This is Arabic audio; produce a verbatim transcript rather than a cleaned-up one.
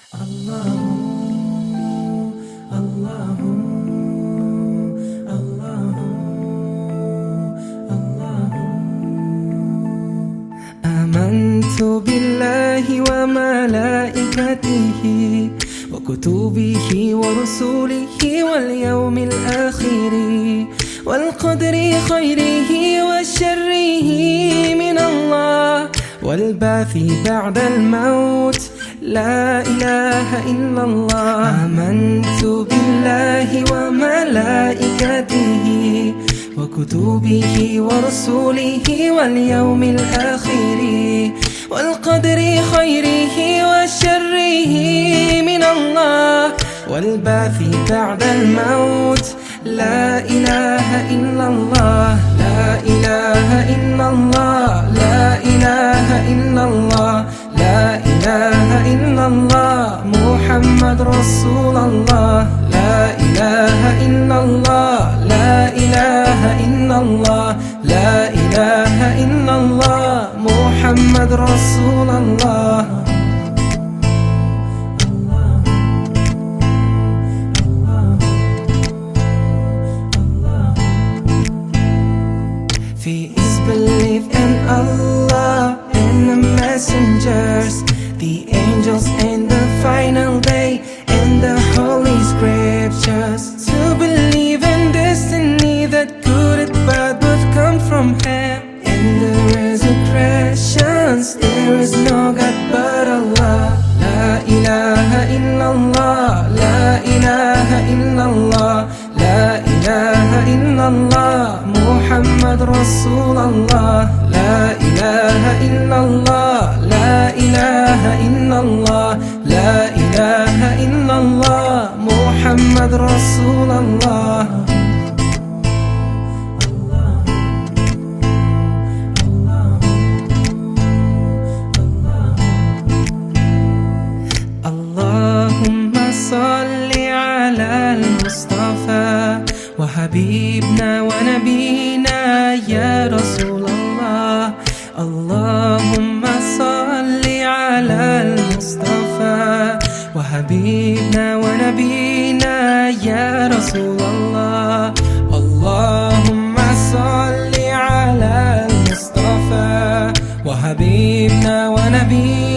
الله الله الله الله. آمنت بالله وملائكته وكتبه ورسله واليوم الآخر والقدر خيره وشره من الله والبعث بعد الموت. لا إله إلا الله. آمنت بالله وملائكته وكتبه ورسله واليوم الآخر والقدر خيره وشره من الله والبعث بعد الموت. لا إله إلا الله. لا إله إلا الله. لا إله إلا الله. لا إله إلا الله محمد رسول الله. لا إله إلا الله. لا إله إلا الله. لا إله إلا الله محمد رسول الله. Please believe in Allah and the messengers, the angels and the final day, and the holy scriptures. To believe in destiny that good and bad both come from Him, and the resurrections. There is no God but Allah. La ilaha illallah. La ilaha illallah. La ilaha illallah محمد رسول الله. لا إله إلا الله. لا إله إلا الله. لا إله إلا الله محمد رسول الله. اللهم صل على المصطفى وحبيبنا ونبينا يا رسول الله. اللهم صل على المصطفى وحبيبنا ونبينا يا رسول الله. اللهم صل على المصطفى وحبيبنا ونبينا